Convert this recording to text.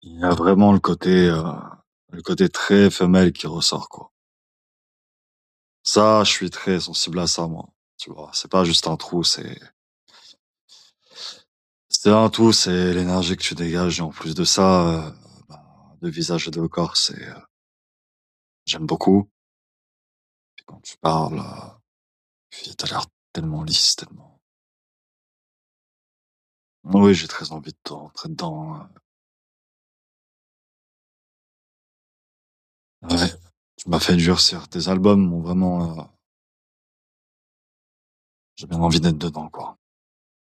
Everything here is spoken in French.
Il y a vraiment le côté très femelle qui ressort, quoi. Ça, je suis très sensible à ça, moi. Tu vois, c'est pas juste un trou, c'est un tout, c'est l'énergie que tu dégages. Et en plus de ça, bah, de visage et de corps, j'aime beaucoup. Et quand tu parles, puis t'as l'air tellement lisse, tellement. Oui, j'ai très envie de te rentrer dedans. Ouais, tu m'as fait durcir. Tes albums m'ont vraiment. J'ai bien envie d'être dedans, quoi.